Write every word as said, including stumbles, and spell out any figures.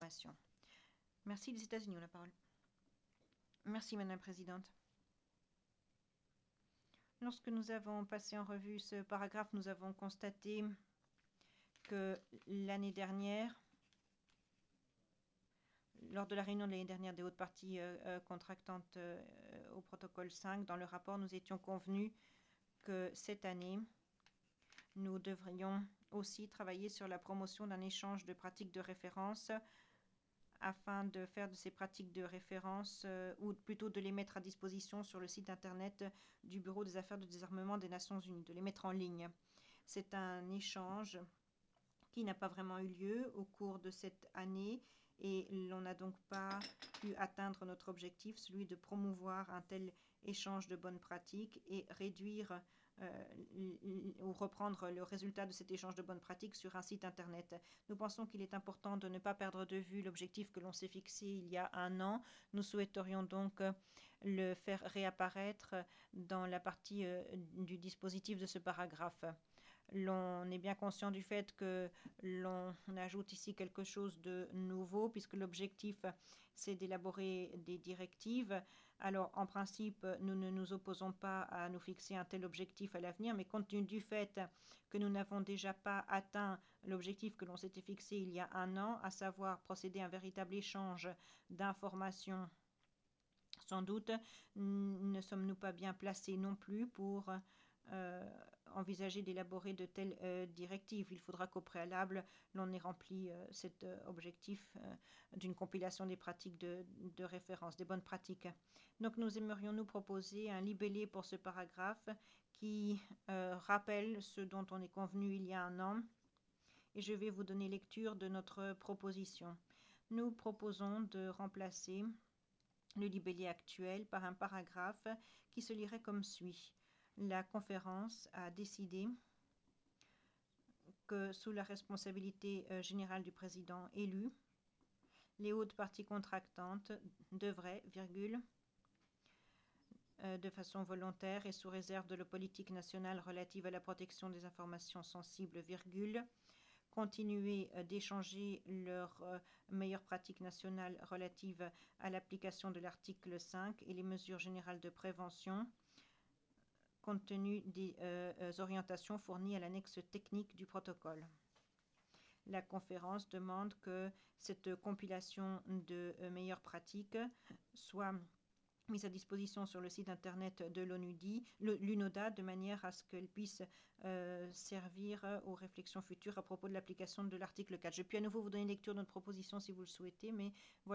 d'information. Merci, les États-Unis ont la parole. Merci, Madame la Présidente. Lorsque nous avons passé en revue ce paragraphe, nous avons constaté que l'année dernière, lors de la réunion de l'année dernière des hautes parties euh, euh, contractantes euh, au protocole cinq, dans le rapport, nous étions convenus que cette année, nous devrions aussi travailler sur la promotion d'un échange de pratiques de référence afin de faire de ces pratiques de référence, euh, ou plutôt de les mettre à disposition sur le site Internet du Bureau des affaires de désarmement des Nations Unies, de les mettre en ligne. C'est un échange qui n'a pas vraiment eu lieu au cours de cette année et l'on n'a donc pas pu atteindre notre objectif, celui de promouvoir un tel échange de bonnes pratiques et réduire euh, ou reprendre le résultat de cet échange de bonnes pratiques sur un site Internet. Nous pensons qu'il est important de ne pas perdre de vue l'objectif que l'on s'est fixé il y a un an. Nous souhaiterions donc le faire réapparaître dans la partie euh, du dispositif de ce paragraphe. L'on est bien conscient du fait que l'on ajoute ici quelque chose de nouveau, puisque l'objectif, c'est d'élaborer des directives. Alors, en principe, nous ne nous opposons pas à nous fixer un tel objectif à l'avenir, mais compte tenu du fait que nous n'avons déjà pas atteint l'objectif que l'on s'était fixé il y a un an, à savoir procéder à un véritable échange d'informations, sans doute ne sommes-nous pas bien placés non plus pour euh, envisager d'élaborer de telles euh, directives. Il faudra qu'au préalable, l'on ait rempli euh, cet euh, objectif euh, d'une compilation des pratiques de, de référence, des bonnes pratiques. Donc nous aimerions nous proposer un libellé pour ce paragraphe qui euh, rappelle ce dont on est convenu il y a un an. Et je vais vous donner lecture de notre proposition. Nous proposons de remplacer le libellé actuel par un paragraphe qui se lirait comme suit. La conférence a décidé que sous la responsabilité euh, générale du président élu, les hautes parties contractantes devraient, virgule, euh, de façon volontaire et sous réserve de la politique nationale relative à la protection des informations sensibles, virgule, continuer d'échanger leurs euh, meilleures pratiques nationales relatives à l'application de l'article cinq et les mesures générales de prévention compte tenu des euh, orientations fournies à l'annexe technique du protocole. La conférence demande que cette compilation de euh, meilleures pratiques soit mise à disposition sur le site internet de l'UNODA de manière à ce qu'elle puisse euh, servir aux réflexions futures à propos de l'application de l'article quatre. Je puis à nouveau vous donner lecture de notre proposition si vous le souhaitez, mais voilà.